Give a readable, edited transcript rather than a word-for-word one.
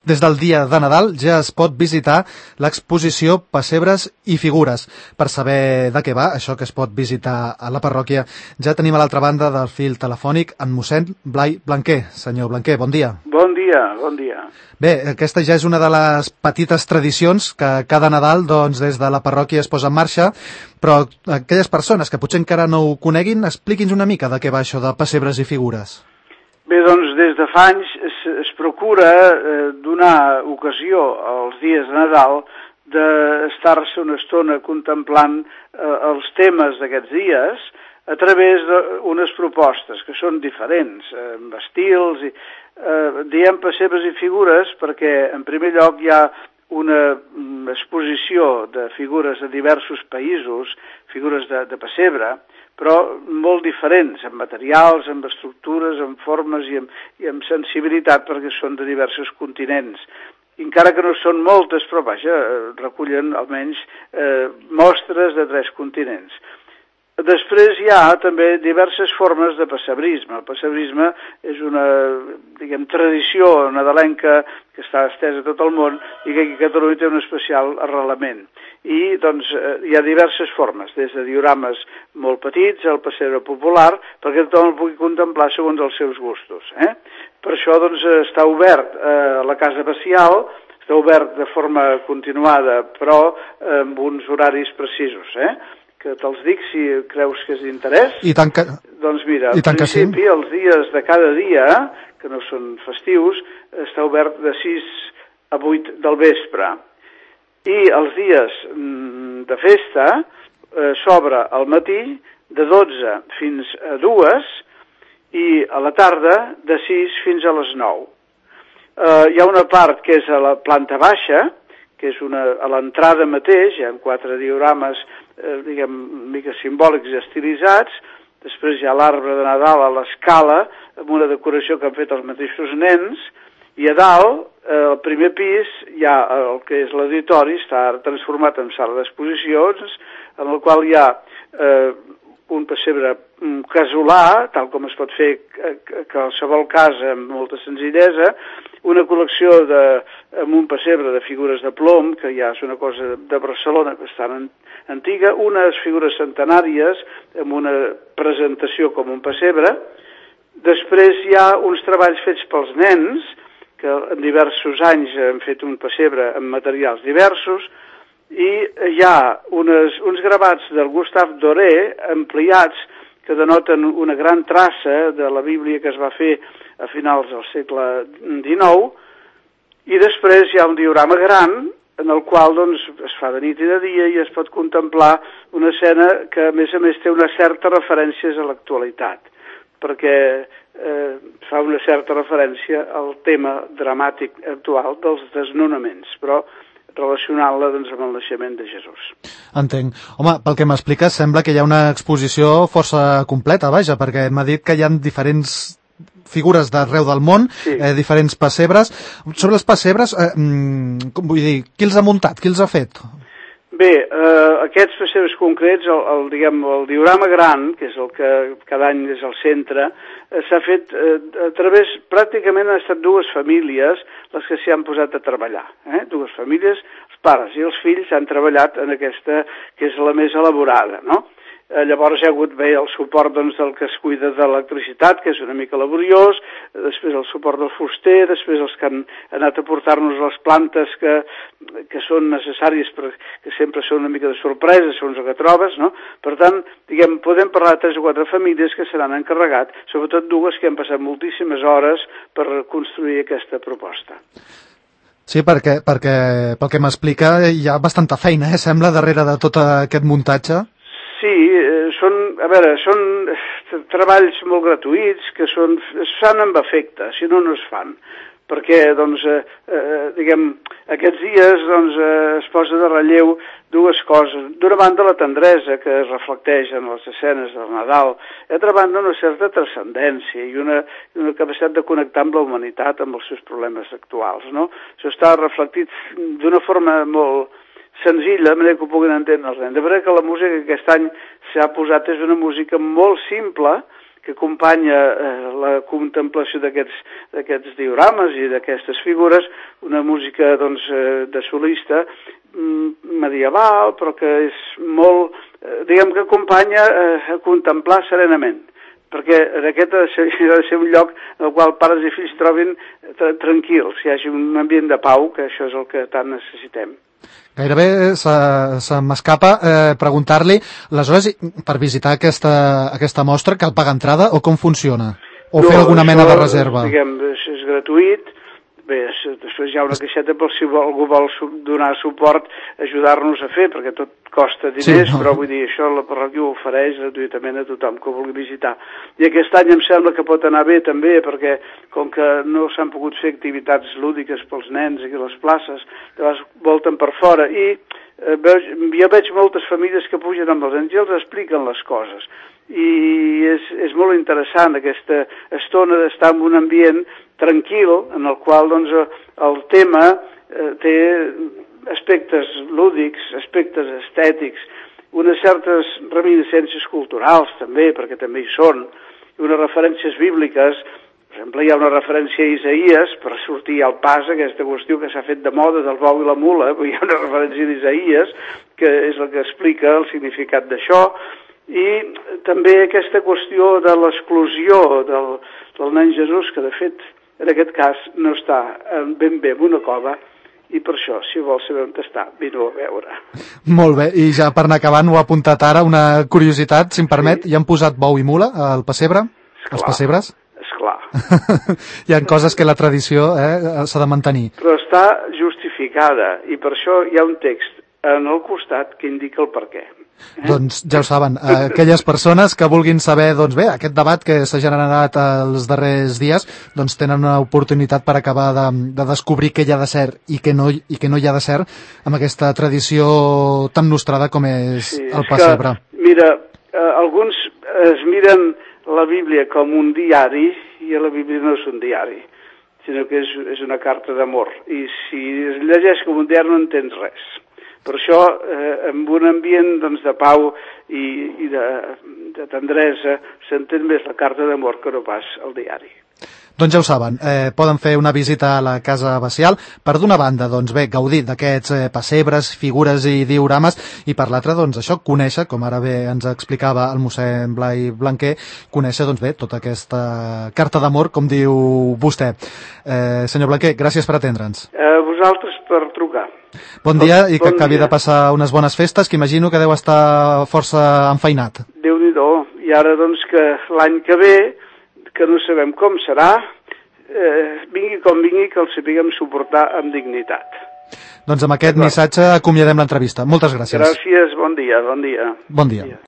Des del dia de Nadal ja es pot visitar l'exposició Pessebres i Figures. Per saber de què va, això que es pot visitar a la parròquia, ja tenim a l'altra banda del fil telefònic en mossèn Blai Blanquer. Senyor Blanquer, bon dia. Bon dia, bon dia. Bé, aquesta ja és una de les petites tradicions que cada Nadal, doncs, des de la parròquia es posa en marxa, però aquelles persones que potser encara no ho coneguin, expliqui'ns una mica de què va això de Pessebres i Figures. Bé, doncs, des de fa anys es procura donar ocasió als dies de Nadal d'estar-se una estona contemplant els temes d'aquests dies a través d'unes propostes que són diferents, amb estils, diem Pessebres i Figures perquè, en primer lloc, hi ha una exposició de figures de diversos països, figures de pessebre, però molt diferents, en materials, en estructures, en formes i en sensibilitat, perquè són de diversos continents. Encara que no són moltes, però vaja, recullen almenys mostres de 3 continents. Després hi ha també diverses formes de pessebrisme. El pessebrisme és una, tradició nadalenca que està estesa a tot el món i que aquí a Catalunya té un especial arrelament. I doncs hi ha diverses formes, des de diorames molt petits al pessebre popular, perquè tothom el pugui contemplar segons els seus gustos. Per això doncs està obert a la Casa Bacial, està obert de forma continuada, però amb uns horaris precisos, que te'ls dic si creus que és d'interès. I tant que... Doncs mira, en principi, els dies de cada dia, que no són festius, està obert de 6 a 8 del vespre. I els dies de festa s'obre al matí de 12 fins a 2 i a la tarda de 6 fins a les 9. Hi ha una part que és a la planta baixa, que és a l'entrada mateix, hi ha 4 diorames, una mica simbòlics i estilitzats. Després hi ha l'arbre de Nadal a l'escala, amb una decoració que han fet els mateixos nens, i a dalt, al primer pis, hi ha el que és l'auditori, està transformat en sala d'exposicions, en el qual hi ha un pessebre casolà, tal com es pot fer a qualsevol casa amb molta senzillesa, una col·lecció amb un pessebre de figures de plom, que ja és una cosa de Barcelona bastant antiga, unes figures centenàries amb una presentació com un pessebre. Després hi ha uns treballs fets pels nens, que en diversos anys han fet un pessebre amb materials diversos, i hi ha uns gravats del Gustave Doré ampliats que denoten una gran traça de la Bíblia que es va fer a finals del segle XIX, i després hi ha un diorama gran en el qual doncs, es fa de nit i de dia i es pot contemplar una escena que a més té unes certes referències a l'actualitat, perquè fa una certa referència al tema dramàtic actual dels desnonaments, però relacionant-la doncs, amb el naixement de Jesús. Entenc. Home, pel que m'expliques, sembla que hi ha una exposició força completa, vaja, perquè m'ha dit que hi ha diferents figures d'arreu del món, sí. Diferents pessebres. Sobre els pessebres, vull dir, qui els ha muntat, qui els ha fet? Bé, aquests pessebres concrets, el diorama gran, que és el que cada any és al centre, s'ha fet a través, pràcticament han estat 2 famílies les que s'hi han posat a treballar. 2 famílies, els pares i els fills han treballat en aquesta, que és la més elaborada, no? Llavors hi ha hagut bé el suport doncs, del que es cuida de l'electricitat, que és una mica laboriós, després el suport del fuster, després els que han anat a portar-nos les plantes que són necessàries, que sempre són una mica de sorpresa, segons el que trobes, no? Per tant, podem parlar de 3 o 4 famílies que se n'han encarregat, sobretot 2 que han passat moltíssimes hores per construir aquesta proposta. Sí, perquè pel que m'explica hi ha bastanta feina, sembla, darrere de tot aquest muntatge. Sí, són treballs molt gratuïts que es fan amb efecte, si no, no es fan. Perquè, doncs, aquests dies es posa de relleu 2 coses. D'una banda, la tendresa que es reflecteix en les escenes del Nadal, i d'altra banda, una certa transcendència i una capacitat de connectar amb la humanitat, amb els seus problemes actuals, no? Això està reflectit d'una forma molt senzilla, de manera que ho puguin entendre els nens. De manera que la música que aquest any s'ha posat és una música molt simple, que acompanya la contemplació d'aquests diorames i d'aquestes figures, una música doncs, de solista medieval, però que és molt, diguem que acompanya a contemplar serenament, perquè aquest ha de ser un lloc en el qual pares i fills trobin tranquils, hi hagi un ambient de pau, que això és el que tant necessitem. Gairebé se m'escapa preguntar-li, aleshores, per visitar aquesta mostra, cal pagar entrada o com funciona? O fer alguna mena de reserva? Diguem, és gratuït. Bé, després hi ha una caixeta per si algú vol donar suport, ajudar-nos a fer, perquè tot costa diners, però vull dir, això la parròquia ho ofereix gratuïtament a tothom que ho vulgui visitar. I aquest any em sembla que pot anar bé també, perquè com que no s'han pogut fer activitats lúdiques pels nens aquí a les places, llavors volten per fora, i jo veig moltes famílies que pugen amb els nens i els expliquen les coses. I és molt interessant aquesta estona d'estar en un ambient tranquil, en el qual doncs, el tema té aspectes lúdics, aspectes estètics, unes certes reminiscències culturals també, perquè també hi són, i unes referències bíbliques. Per exemple, hi ha una referència a Isaïes, per sortir al pas aquesta qüestió que s'ha fet de moda del bou i la mula, hi ha una referència d'Isaïes, que és la que explica el significat d'això, i també aquesta qüestió de l'exclusió del nen Jesús, que de fet en aquest cas no està ben bé en una cova, i per això, si vol saber on està, vine-ho a veure. Molt bé, i ja per anar acabant, ho ha apuntat ara, una curiositat, si em permet, hi han posat bou i mula al pessebre? Els pessebres? Esclar. Hi ha coses que la tradició s'ha de mantenir. Però està justificada, i per això hi ha un text en el costat que indica el per què. Doncs ja ho saben, aquelles persones que vulguin saber, doncs bé, aquest debat que s'ha generat els darrers dies, doncs tenen una oportunitat per acabar de descobrir què hi ha de cert i què no hi ha de cert amb aquesta tradició tan nostrada com és el pessebre. Mira, alguns es miren la Bíblia com un diari i la Bíblia no és un diari, sinó que és una carta d'amor, i si es llegeix com un diari no entens res. Per això, amb un ambient doncs, de pau i de tendresa, s'entén més la carta d'amor que no pas el diari. Doncs ja ho saben, poden fer una visita a la Casa Abacial per d'una banda, doncs bé, gaudir d'aquests pessebres, figures i diorames, i per l'altra, doncs això, conèixer, com ara bé ens explicava el mossèn Blai Blanquer, conèixer, doncs bé, tota aquesta carta d'amor, com diu vostè. Senyor Blanquer, gràcies per atendre'ns. Vosaltres per trucar. Bon dia i que acabi de passar unes bones festes, que imagino que deu estar força enfeinat. Déu-n'hi-do, i ara doncs que l'any que ve, que no sabem com serà, vingui com vingui, que el sapiguem suportar amb dignitat. Doncs amb aquest missatge acomiadem l'entrevista. Moltes gràcies. Gràcies, bon dia. Bon dia.